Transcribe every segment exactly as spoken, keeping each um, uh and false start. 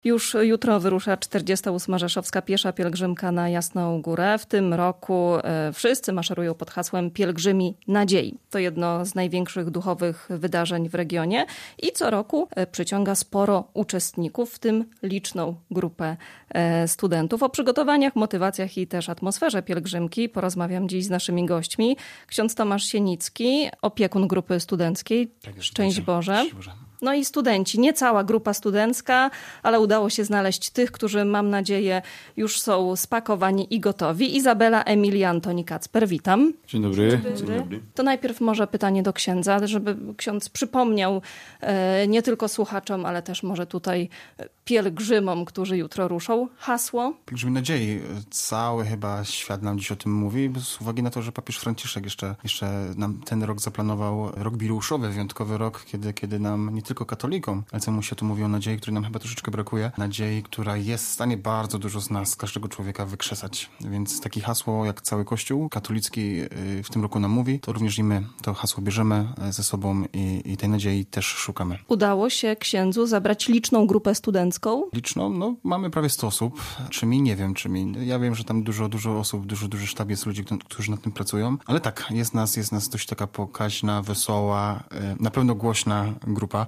Już jutro wyrusza czterdziesta ósma Rzeszowska Piesza Pielgrzymka na Jasną Górę. W tym roku e, wszyscy maszerują pod hasłem Pielgrzymi Nadziei. To jedno z największych duchowych wydarzeń w regionie i co roku e, przyciąga sporo uczestników, w tym liczną grupę e, studentów. O przygotowaniach, motywacjach i też atmosferze pielgrzymki porozmawiam dziś z naszymi gośćmi. Ksiądz Tomasz Sienicki, opiekun grupy studenckiej. Tak, Szczęść Boże. Szczęść Boże. No i studenci, nie cała grupa studencka, ale udało się znaleźć tych, którzy, mam nadzieję, już są spakowani i gotowi. Izabela, Emilia, Antoni Kacper, witam. Dzień dobry. Dzień dobry. To najpierw może pytanie do księdza, żeby ksiądz przypomniał e, nie tylko słuchaczom, ale też może tutaj pielgrzymom, którzy jutro ruszą, hasło. Pielgrzymi Nadziei. Cały chyba świat nam dziś o tym mówi, z uwagi na to, że papież Franciszek jeszcze, jeszcze nam ten rok zaplanował, rok jubileuszowy, wyjątkowy rok, kiedy, kiedy nam nie tylko katolikom, ale całemu światu mówi o nadziei, której nam chyba troszeczkę brakuje. Nadziei, która jest w stanie bardzo dużo z nas, z każdego człowieka wykrzesać. Więc takie hasło, jak cały Kościół katolicki w tym roku nam mówi, to również i my to hasło bierzemy ze sobą i, i tej nadziei też szukamy. Udało się księdzu zabrać liczną grupę studencką? Liczną? No, mamy prawie sto osób. Czy mi? Nie wiem, czy mi. Ja wiem, że tam dużo, dużo osób, dużo, duży sztab jest ludzi, którzy nad tym pracują. Ale tak, jest nas, jest nas dość taka pokaźna, wesoła, na pewno głośna grupa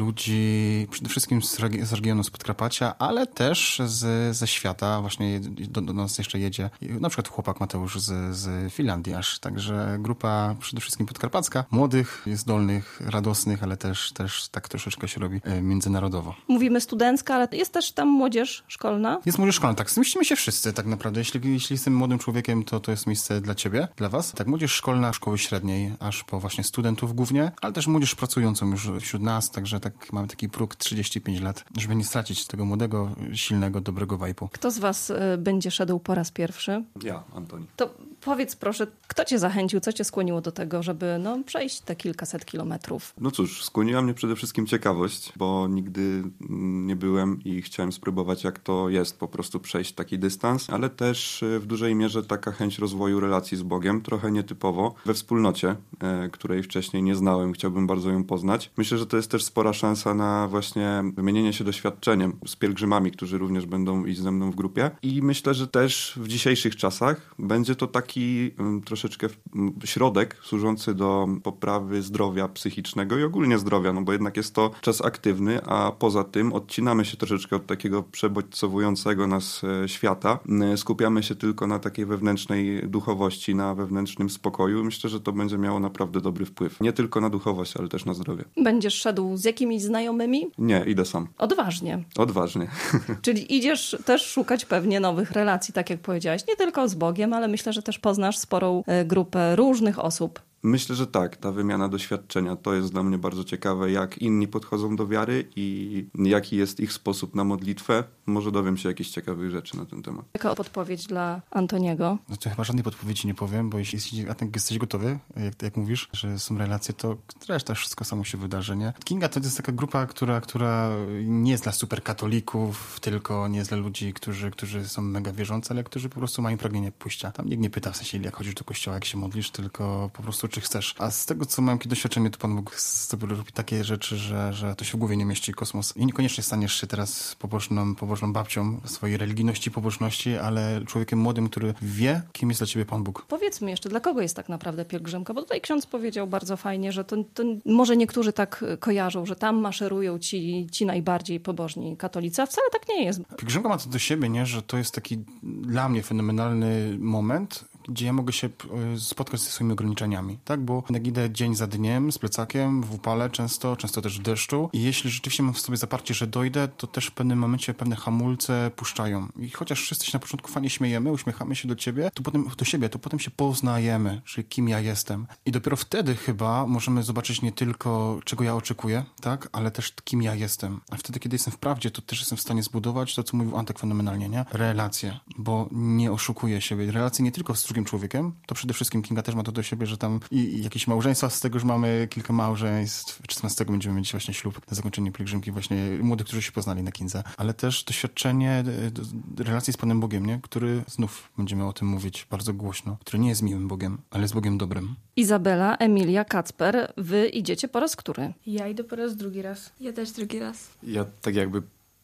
ludzi, przede wszystkim z, regi- z regionu, z Podkarpacia, ale też z, ze świata. Właśnie do, do nas jeszcze jedzie na przykład chłopak Mateusz z, z Finlandii aż. Także grupa przede wszystkim podkarpacka, młodych, zdolnych, radosnych, ale też, też tak troszeczkę się robi międzynarodowo. Mówimy studencka, ale jest też tam młodzież szkolna? Jest młodzież szkolna, tak. Zmieścimy się wszyscy tak naprawdę. Jeśli, jeśli jestem młodym człowiekiem, to to jest miejsce dla ciebie, dla was. Tak, młodzież szkolna, szkoły średniej, aż po właśnie studentów głównie, ale też młodzież pracującą już wśród nas, także tak mamy taki próg trzydzieści pięć lat, żeby nie stracić tego młodego, silnego, dobrego wajpu. Kto z was y, będzie szedł po raz pierwszy? Ja, Antoni. To powiedz proszę, kto cię zachęcił, co cię skłoniło do tego, żeby no, przejść te kilkaset kilometrów? No cóż, skłoniła mnie przede wszystkim ciekawość, bo nigdy nie byłem i chciałem spróbować, jak to jest po prostu przejść taki dystans, ale też w dużej mierze taka chęć rozwoju relacji z Bogiem, trochę nietypowo, we wspólnocie, której wcześniej nie znałem, chciałbym bardzo ją poznać. Myślę, że to jest też spora szansa na właśnie wymienienie się doświadczeniem z pielgrzymami, którzy również będą iść ze mną w grupie i myślę, że też w dzisiejszych czasach będzie to taki um, troszeczkę um, środek służący do poprawy zdrowia psychicznego i ogólnie zdrowia, no bo jednak jest to czas aktywny, a poza tym odcinamy się troszeczkę od takiego przebodźcowującego nas e, świata. E, skupiamy się tylko na takiej wewnętrznej duchowości, na wewnętrznym spokoju. Myślę, że to będzie miało naprawdę dobry wpływ. Nie tylko na duchowość, ale też na zdrowie. Będziesz szedł z jakimiś znajomymi? Nie, idę sam. Odważnie. Odważnie. Czyli idziesz też szukać pewnie nowych relacji, tak jak powiedziałaś. Nie tylko z Bogiem, ale myślę, że też poznasz sporą grupę różnych osób. Myślę, że tak. Ta wymiana doświadczenia to jest dla mnie bardzo ciekawe, jak inni podchodzą do wiary i jaki jest ich sposób na modlitwę. Może dowiem się jakichś ciekawych rzeczy na ten temat. Jaka podpowiedź dla Antoniego? No to chyba żadnej podpowiedzi nie powiem, bo jeśli, jeśli jesteś gotowy, jak, jak mówisz, że są relacje, to reszta wszystko samo się wydarzy, nie? Kinga to jest taka grupa, która, która nie jest dla superkatolików, tylko nie jest dla ludzi, którzy, którzy są mega wierzący, ale którzy po prostu mają pragnienie pójścia. Tam nikt nie pyta w sensie, jak chodzisz do kościoła, jak się modlisz, tylko po prostu czy chcesz. A z tego, co mam jakieś doświadczenie, to Pan Bóg robi takie rzeczy, że, że to się w głowie nie mieści kosmos. I niekoniecznie staniesz się teraz pobożną, pobożną babcią swojej religijności, pobożności, ale człowiekiem młodym, który wie, kim jest dla ciebie Pan Bóg. Powiedzmy jeszcze, dla kogo jest tak naprawdę pielgrzymka? Bo tutaj ksiądz powiedział bardzo fajnie, że to, to może niektórzy tak kojarzą, że tam maszerują ci, ci najbardziej pobożni katolicy, a wcale tak nie jest. Pielgrzymka ma to do siebie, nie, że to jest taki dla mnie fenomenalny moment, gdzie ja mogę się spotkać ze swoimi ograniczeniami, tak? Bo jak idę dzień za dniem z plecakiem, w upale często, często też w deszczu i jeśli rzeczywiście mam w sobie zaparcie, że dojdę, to też w pewnym momencie pewne hamulce puszczają. I chociaż wszyscy się na początku fajnie śmiejemy, uśmiechamy się do ciebie, to potem do siebie, to potem się poznajemy, czyli kim ja jestem. I dopiero wtedy chyba możemy zobaczyć nie tylko, czego ja oczekuję, tak? Ale też kim ja jestem. A wtedy, kiedy jestem w prawdzie, to też jestem w stanie zbudować to, co mówił Antek fenomenalnie, nie? Relacje, bo nie oszukuję siebie. Relacje nie tylko z drugim człowiekiem, to przede wszystkim Kinga też ma to do siebie, że tam i, i jakieś małżeństwa, z tego już mamy kilka małżeństw, czternastego będziemy mieć właśnie ślub na zakończenie pielgrzymki właśnie młodych, którzy się poznali na Kindze, ale też doświadczenie relacji z Panem Bogiem, nie? Który znów będziemy o tym mówić bardzo głośno, który nie jest miłym Bogiem, ale jest Bogiem dobrym. Izabela, Emilia, Kacper, wy idziecie po raz który? Ja idę po raz drugi raz. Ja też drugi raz. Ja tak jakby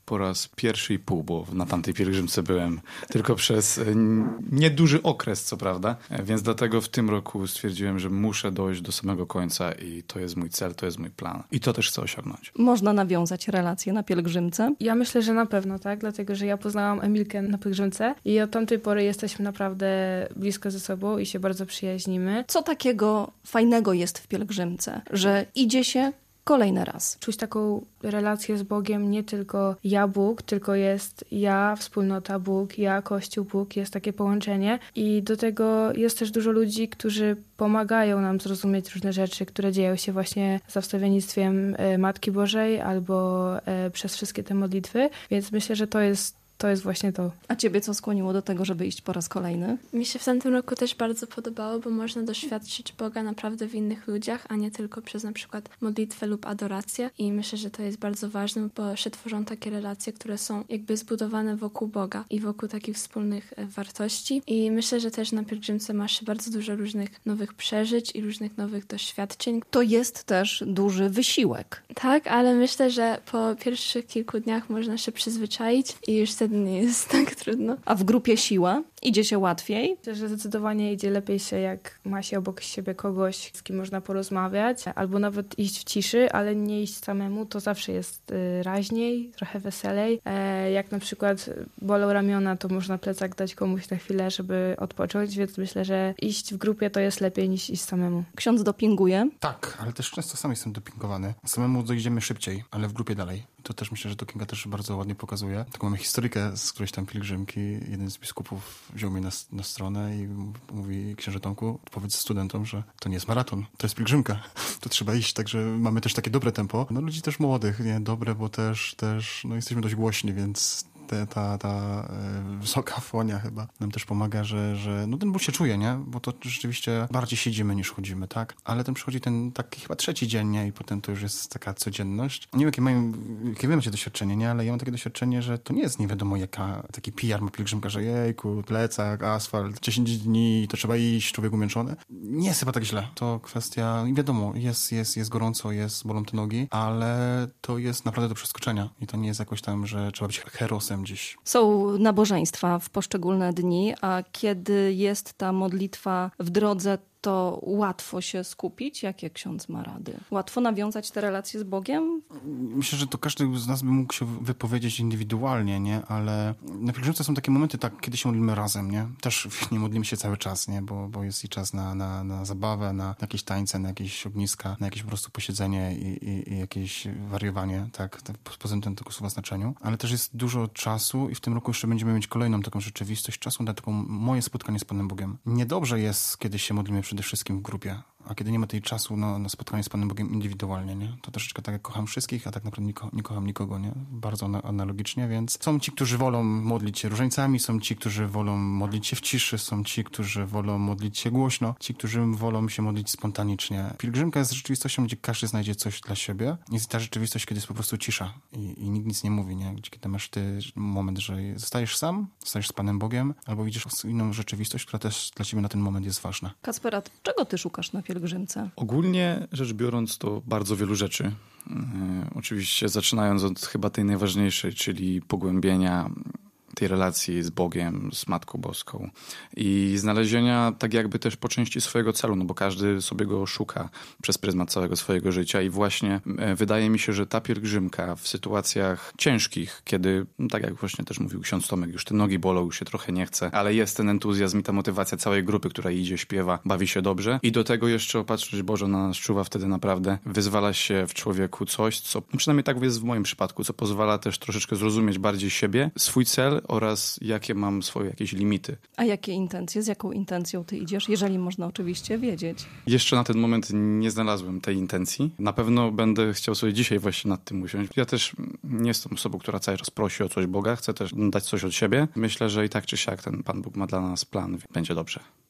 po raz pierwszy i pół, bo na tamtej pielgrzymce byłem tylko przez nieduży okres, co prawda, więc dlatego w tym roku stwierdziłem, że muszę dojść do samego końca i to jest mój cel, to jest mój plan. I to też chcę osiągnąć. Można nawiązać relacje na pielgrzymce? Ja myślę, że na pewno, tak, dlatego, że ja poznałam Emilkę na pielgrzymce i od tamtej pory jesteśmy naprawdę blisko ze sobą i się bardzo przyjaźnimy. Co takiego fajnego jest w pielgrzymce, że idzie się kolejny raz? Czuć taką relację z Bogiem, nie tylko ja, Bóg, tylko jest ja, wspólnota Bóg, ja, Kościół, Bóg, jest takie połączenie i do tego jest też dużo ludzi, którzy pomagają nam zrozumieć różne rzeczy, które dzieją się właśnie za wstawiennictwem Matki Bożej albo przez wszystkie te modlitwy, więc myślę, że to jest To jest właśnie to. A ciebie co skłoniło do tego, żeby iść po raz kolejny? Mi się w tamtym roku też bardzo podobało, bo można doświadczyć Boga naprawdę w innych ludziach, a nie tylko przez na przykład modlitwę lub adorację. I myślę, że to jest bardzo ważne, bo się tworzą takie relacje, które są jakby zbudowane wokół Boga i wokół takich wspólnych wartości. I myślę, że też na pielgrzymce masz bardzo dużo różnych nowych przeżyć i różnych nowych doświadczeń. To jest też duży wysiłek. Tak, ale myślę, że po pierwszych kilku dniach można się przyzwyczaić i już wtedy nie jest tak trudno. A w grupie siła? Idzie się łatwiej? Myślę, że zdecydowanie idzie lepiej się, jak ma się obok siebie kogoś, z kim można porozmawiać, albo nawet iść w ciszy, ale nie iść samemu, to zawsze jest y, raźniej, trochę weselej. E, jak na przykład bolą ramiona, to można plecak dać komuś na chwilę, żeby odpocząć, więc myślę, że iść w grupie to jest lepiej niż iść samemu. Ksiądz dopinguje? Tak, ale też często sam jestem dopingowany. Samemu dojdziemy szybciej, ale w grupie dalej. To też myślę, że to Kinga też bardzo ładnie pokazuje. Taką mamy historykę z którejś tam pielgrzymki. Jeden z biskupów wziął mnie na, na stronę i mówi: księże Tomku, powiedz studentom, że to nie jest maraton, to jest pielgrzymka. To trzeba iść, także mamy też takie dobre tempo. No ludzi też młodych, nie? Dobre, bo też, też no jesteśmy dość głośni, więc te, ta, ta e, wysoka fonia chyba nam też pomaga, że, że no ten ból się czuje, nie? Bo to rzeczywiście bardziej siedzimy niż chodzimy, tak? Ale ten przychodzi ten taki chyba trzeci dzień, nie? I potem to już jest taka codzienność. Nie wiem, jakie mają, jakie wy macie doświadczenie, nie? Ale ja mam takie doświadczenie, że to nie jest nie wiadomo jaka, taki P R ma pielgrzymka, że jejku, plecak, asfalt, dziesięć dni, to trzeba iść, człowiek umięczony. Nie jest chyba tak źle. To kwestia, wiadomo, jest, jest, jest gorąco, jest, bolą te nogi, ale to jest naprawdę do przeskoczenia. I to nie jest jakoś tam, że trzeba być herosem dziś. Są nabożeństwa w poszczególne dni, a kiedy jest ta modlitwa w drodze, to łatwo się skupić? Jakie ksiądz ma rady? Łatwo nawiązać te relacje z Bogiem? Myślę, że to każdy z nas by mógł się wypowiedzieć indywidualnie, nie? Ale na pielgrzymce są takie momenty, tak, kiedy się modlimy razem, nie? Też nie modlimy się cały czas, nie? Bo, bo jest i czas na, na, na zabawę, na jakieś tańce, na jakieś ogniska, na jakieś po prostu posiedzenie i, i, i jakieś wariowanie, tak? Poza tym to słowa znaczeniu. Ale też jest dużo czasu i w tym roku jeszcze będziemy mieć kolejną taką rzeczywistość czasu na taką moje spotkanie z Panem Bogiem. Niedobrze jest, kiedy się modlimy przede wszystkim w grupie, a kiedy nie ma tej czasu no, na spotkanie z Panem Bogiem indywidualnie, nie? To troszeczkę tak jak kocham wszystkich, a tak naprawdę nie, ko- nie kocham nikogo, nie? Bardzo analogicznie, więc są ci, którzy wolą modlić się różańcami, są ci, którzy wolą modlić się w ciszy, są ci, którzy wolą modlić się głośno, ci, którzy wolą się modlić spontanicznie. Pielgrzymka jest rzeczywistością, gdzie każdy znajdzie coś dla siebie. Jest ta rzeczywistość, kiedy jest po prostu cisza i, i nikt nic nie mówi, nie? Gdzie kiedy masz ty moment, że zostajesz sam, zostajesz z Panem Bogiem, albo widzisz inną rzeczywistość, która też dla ciebie na ten moment jest ważna. Kacpera, czego ty szukasz na pielgrzymce? Ogólnie rzecz biorąc, to bardzo wielu rzeczy. Yy, oczywiście zaczynając od chyba tej najważniejszej, czyli pogłębienia tej relacji z Bogiem, z Matką Boską i znalezienia tak jakby też po części swojego celu, no bo każdy sobie go szuka przez pryzmat całego swojego życia i właśnie wydaje mi się, że ta pielgrzymka w sytuacjach ciężkich, kiedy, no tak jak właśnie też mówił ksiądz Tomek, już te nogi bolą, już się trochę nie chce, ale jest ten entuzjazm i ta motywacja całej grupy, która idzie, śpiewa, bawi się dobrze i do tego jeszcze opatrzność Boża na nas czuwa, wtedy naprawdę wyzwala się w człowieku coś, co przynajmniej tak jest w moim przypadku, co pozwala też troszeczkę zrozumieć bardziej siebie, swój cel oraz jakie mam swoje jakieś limity. A jakie intencje? Z jaką intencją ty idziesz? Jeżeli można oczywiście wiedzieć. Jeszcze na ten moment nie znalazłem tej intencji. Na pewno będę chciał sobie dzisiaj właśnie nad tym usiąść. Ja też nie jestem osobą, która cały czas prosi o coś Boga. Chcę też dać coś od siebie. Myślę, że i tak czy siak ten Pan Bóg ma dla nas plan. Będzie dobrze.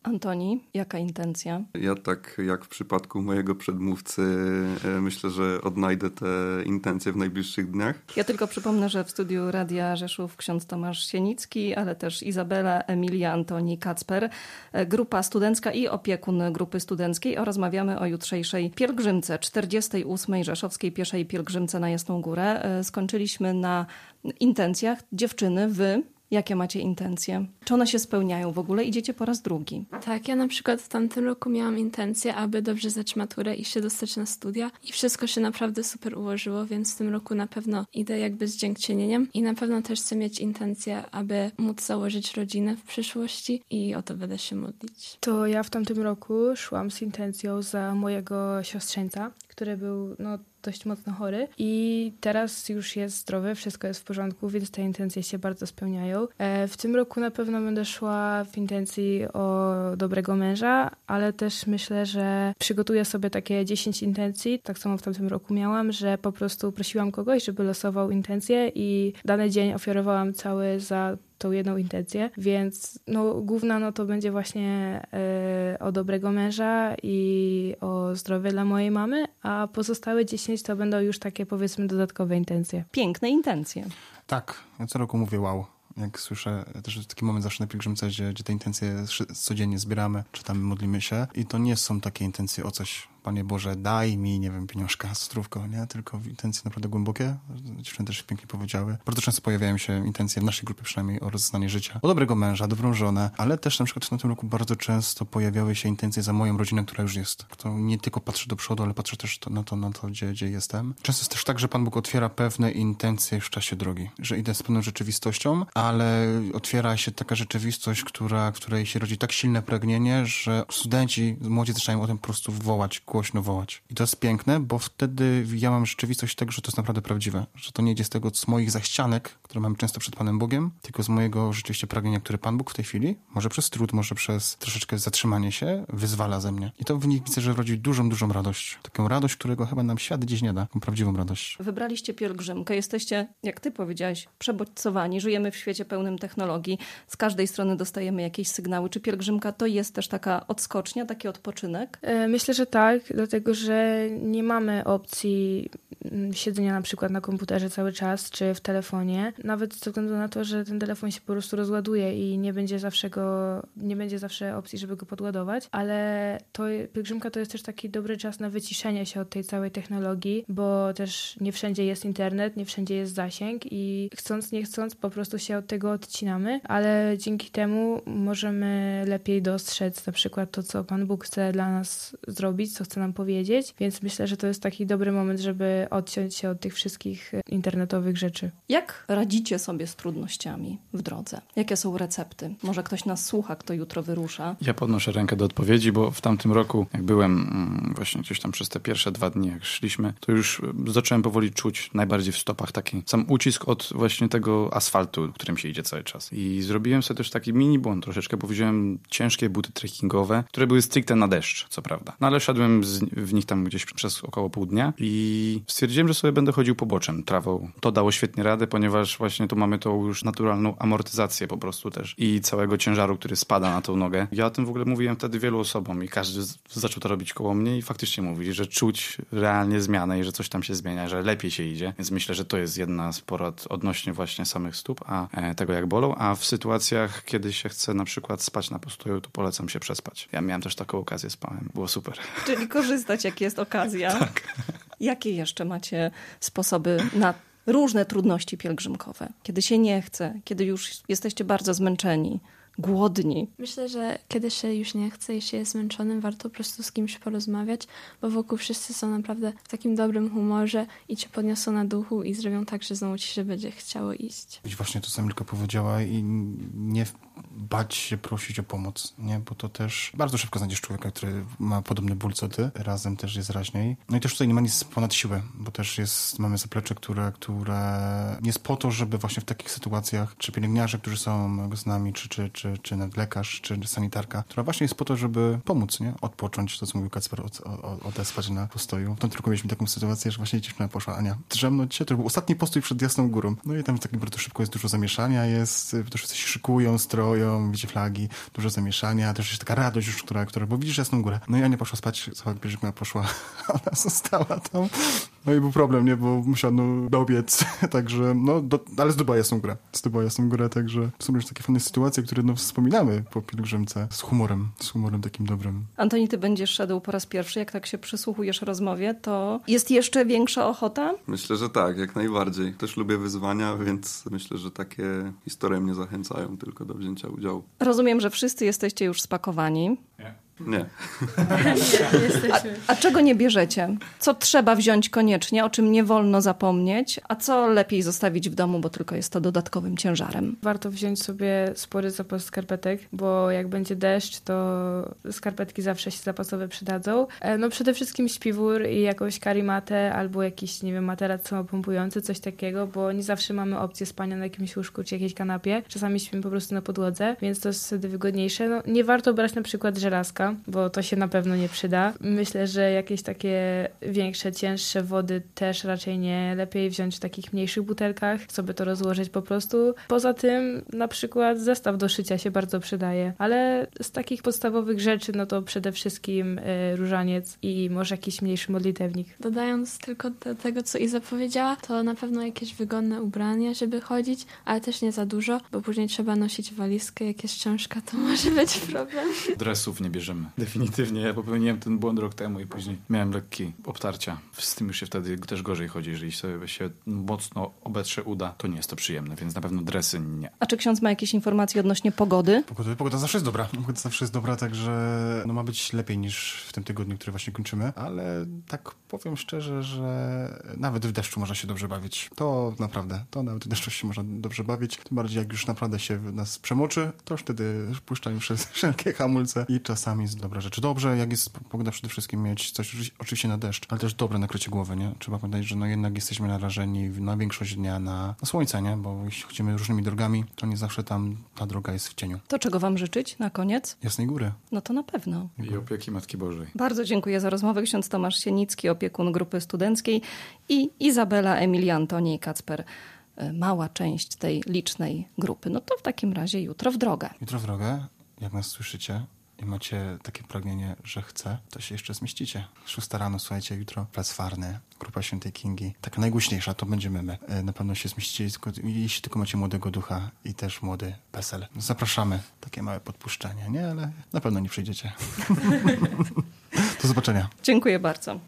Antoni, jaka intencja? Ja tak jak w przypadku mojego przedmówcy myślę, że odnajdę te intencje w najbliższych dniach. Ja tylko przypomnę, że w studiu Radia Rzeszów ksiądz Tomasz Sienicki, ale też Izabela, Emilia, Antoni, Kacper, grupa studencka i opiekun grupy studenckiej, oraz rozmawiamy o jutrzejszej pielgrzymce, czterdziestej ósmej Rzeszowskiej Pieszej Pielgrzymce na Jasną Górę. Skończyliśmy na intencjach. Dziewczyny, wy jakie macie intencje? Czy one się spełniają w ogóle? Idziecie po raz drugi? Tak, ja na przykład w tamtym roku miałam intencję, aby dobrze zdać maturę i się dostać na studia i wszystko się naprawdę super ułożyło, więc w tym roku na pewno idę jakby z dziękczynieniem i na pewno też chcę mieć intencję, aby móc założyć rodzinę w przyszłości i o to będę się modlić. To ja w tamtym roku szłam z intencją za mojego siostrzeńca, który był no dość mocno chory i teraz już jest zdrowy, wszystko jest w porządku, więc te intencje się bardzo spełniają. W tym roku na pewno będę szła w intencji o dobrego męża, ale też myślę, że przygotuję sobie takie dziesięć intencji, tak samo w tamtym roku miałam, że po prostu prosiłam kogoś, żeby losował intencje i dany dzień ofiarowałam cały za tą jedną intencję, więc no, główna no to będzie właśnie y, o dobrego męża i o zdrowie dla mojej mamy, a pozostałe dziesięć to będą już takie powiedzmy dodatkowe intencje. Piękne intencje. Tak, ja co roku mówię wow. Jak słyszę, też taki moment zawsze na pielgrzymce, gdzie, gdzie te intencje codziennie zbieramy, czytamy, modlimy się i to nie są takie intencje o coś, Panie Boże, daj mi, nie wiem, pieniążka, strówko, nie? Tylko intencje naprawdę głębokie. Dziewczyny też pięknie powiedziały. Bardzo często pojawiają się intencje w naszej grupie przynajmniej o rozeznanie życia, o dobrego męża, dobrą żonę, ale też na przykład na tym roku bardzo często pojawiały się intencje za moją rodzinę, która już jest. Kto nie tylko patrzy do przodu, ale patrzy też to, na to, na to gdzie, gdzie jestem. Często jest też tak, że Pan Bóg otwiera pewne intencje w czasie drogi, że idę z pewną rzeczywistością, ale otwiera się taka rzeczywistość, która, której się rodzi tak silne pragnienie, że studenci, młodzi zaczynają o tym po prostu wołać, głośno wołać. I to jest piękne, bo wtedy ja mam rzeczywistość tego, że to jest naprawdę prawdziwe. Że to nie idzie z tego, z moich zachcianek, które mam często przed Panem Bogiem, tylko z mojego rzeczywiście pragnienia, które Pan Bóg w tej chwili, może przez trud, może przez troszeczkę zatrzymanie się, wyzwala ze mnie. I to w nich widzę, że rodzi dużą, dużą radość. Taką radość, którego chyba nam świat gdzieś nie da. Taką prawdziwą radość. Wybraliście pielgrzymkę. Jesteście, jak ty powiedziałaś, przebodźcowani. Żyjemy w świecie pełnym technologii. Z każdej strony dostajemy jakieś sygnały. Czy pielgrzymka to jest też taka odskocznia, taki odpoczynek? Myślę, że tak, dlatego że nie mamy opcji siedzenia na przykład na komputerze cały czas, czy w telefonie. Nawet ze względu na to, że ten telefon się po prostu rozładuje i nie będzie zawsze go, nie będzie zawsze opcji, żeby go podładować, ale to pielgrzymka to jest też taki dobry czas na wyciszenie się od tej całej technologii, bo też nie wszędzie jest internet, nie wszędzie jest zasięg i chcąc, nie chcąc po prostu się od tego odcinamy, ale dzięki temu możemy lepiej dostrzec na przykład to, co Pan Bóg chce dla nas zrobić, co chce nam powiedzieć, więc myślę, że to jest taki dobry moment, żeby odciąć się od tych wszystkich internetowych rzeczy. Jak radzicie sobie z trudnościami w drodze? Jakie są recepty? Może ktoś nas słucha, kto jutro wyrusza? Ja podnoszę rękę do odpowiedzi, bo w tamtym roku, jak byłem właśnie gdzieś tam przez te pierwsze dwa dni, jak szliśmy, to już zacząłem powoli czuć najbardziej w stopach taki sam ucisk od właśnie tego asfaltu, którym się idzie cały czas. I zrobiłem sobie też taki mini błąd troszeczkę, bo wziąłem ciężkie buty trekkingowe, które były stricte na deszcz, co prawda. No ale szedłem z, w nich tam gdzieś przez około pół dnia i stwierdziłem, że sobie będę chodził poboczem, trawą. To dało świetnie radę, ponieważ właśnie tu mamy tą już naturalną amortyzację po prostu też i całego ciężaru, który spada na tą nogę. Ja o tym w ogóle mówiłem wtedy wielu osobom i każdy z, zaczął to robić koło mnie i faktycznie mówili, że czuć realnie zmianę i że coś tam się zmienia, że lepiej się idzie. Więc myślę, że to jest jedna z porad odnośnie właśnie samych stóp, a e, tego jak bolą, a w sytuacjach, kiedy się chce na przykład spać na postoju, to polecam się przespać. Ja miałem też taką okazję, spałem. Było super. Czyli korzystać, jak jest okazja. Tak. Jakie jeszcze macie sposoby na różne trudności pielgrzymkowe? Kiedy się nie chce, kiedy już jesteście bardzo zmęczeni, głodni. Myślę, że kiedy się już nie chce i się jest zmęczonym, warto po prostu z kimś porozmawiać, bo wokół wszyscy są naprawdę w takim dobrym humorze i cię podniosą na duchu i zrobią tak, że znowu ci się będzie chciało iść. I właśnie to, co Emilka powiedziała, i nie bać się prosić o pomoc, nie? Bo to też bardzo szybko znajdziesz człowieka, który ma podobny ból co ty, razem też jest raźniej. No i też tutaj nie ma nic ponad siłę, bo też jest, mamy zaplecze, które, które jest po to, żeby właśnie w takich sytuacjach, czy pielęgniarze, którzy są z nami, czy, czy, czy czy, czy nawet lekarz, czy sanitarka, która właśnie jest po to, żeby pomóc, nie? Odpocząć, to co mówił Kacper, od, od, odespać na postoju. W tym tylko mieliśmy taką sytuację, że właśnie dziewczyna poszła, Ania, drzemnąć się, to był ostatni postój przed Jasną Górą. No i tam tak bardzo szybko jest dużo zamieszania, jest, to wszyscy się szykują, stroją, widzicie flagi, dużo zamieszania, też jest taka radość już, która, która bo widzisz Jasną Górę. No i Ania poszła spać, cała pielgrzymka poszła, ona została tam. No i był problem, nie, bo musiano dobiec, także, no, do, ale zdobyła Jasną Górę. Zdobyła Jasną Górę, także są już takie fajne sytuacje, które, no, wspominamy po pielgrzymce z humorem, z humorem takim dobrym. Antoni, ty będziesz szedł po raz pierwszy, jak tak się przysłuchujesz rozmowie, to jest jeszcze większa ochota? Myślę, że tak, jak najbardziej. Też lubię wyzwania, więc myślę, że takie historie mnie zachęcają tylko do wzięcia udziału. Rozumiem, że wszyscy jesteście już spakowani. Nie. Nie, nie jesteśmy. A, a czego nie bierzecie? Co trzeba wziąć koniecznie, o czym nie wolno zapomnieć, a co lepiej zostawić w domu, bo tylko jest to dodatkowym ciężarem? Warto wziąć sobie spory zapas skarpetek, bo jak będzie deszcz, to skarpetki zawsze się zapasowe przydadzą. No przede wszystkim śpiwór i jakąś karimatę albo jakiś, nie wiem, materac samopompujący, coś takiego, bo nie zawsze mamy opcję spania na jakimś łóżku czy jakiejś kanapie. Czasami śpimy po prostu na podłodze, więc to jest wtedy wygodniejsze. No, nie warto brać na przykład żelazka, bo to się na pewno nie przyda. Myślę, że jakieś takie większe, cięższe wody też raczej nie. Lepiej wziąć w takich mniejszych butelkach, sobie to rozłożyć po prostu. Poza tym na przykład zestaw do szycia się bardzo przydaje, ale z takich podstawowych rzeczy, no to przede wszystkim y, różaniec i może jakiś mniejszy modlitewnik. Dodając tylko do tego, co Iza powiedziała, to na pewno jakieś wygodne ubranie, żeby chodzić, ale też nie za dużo, bo później trzeba nosić walizkę, jak jest ciężka, to może być problem. Dresów nie bierzemy. Definitywnie. Ja popełniłem ten błąd rok temu i później miałem lekkie obtarcia. Z tym już się wtedy też gorzej chodzi. Jeżeli sobie się mocno obetrze uda, to nie jest to przyjemne, więc na pewno dresy nie. A czy ksiądz ma jakieś informacje odnośnie pogody? Pogoda, pogoda zawsze jest dobra. Pogoda zawsze jest dobra, także no, ma być lepiej niż w tym tygodniu, który właśnie kończymy, ale tak powiem szczerze, że nawet w deszczu można się dobrze bawić. To naprawdę, to nawet w deszczu się można dobrze bawić. Tym bardziej jak już naprawdę się nas przemoczy, to wtedy puszczają wszelkie hamulce i czasami jest dobra rzecz. Dobrze, jak jest pogoda przede wszystkim mieć coś oczywiście na deszcz, ale też dobre nakrycie głowy, nie? Trzeba pamiętać, że no jednak jesteśmy narażeni na większość dnia na, na słońce, nie? Bo jeśli chodzimy różnymi drogami, to nie zawsze tam ta droga jest w cieniu. To czego wam życzyć na koniec? Jasnej Góry. No to na pewno. I opieki Matki Bożej. Bardzo dziękuję za rozmowę. Ksiądz Tomasz Sienicki, opiekun grupy studenckiej i Izabela, Emilia, Antoni i Kacper. Mała część tej licznej grupy. No to w takim razie jutro w drogę. Jutro w drogę, jak nas słyszycie i macie takie pragnienie, że chce, to się jeszcze zmieścicie. Szósta rano, słuchajcie, jutro Plac Farny, grupa Świętej Kingi. Taka najgłośniejsza, to będziemy my. Na pewno się zmieścicie, tylko, jeśli tylko macie młodego ducha i też młody PESEL. Zapraszamy. Takie małe podpuszczenie, nie? Ale na pewno nie przyjdziecie. Do zobaczenia. Dziękuję bardzo.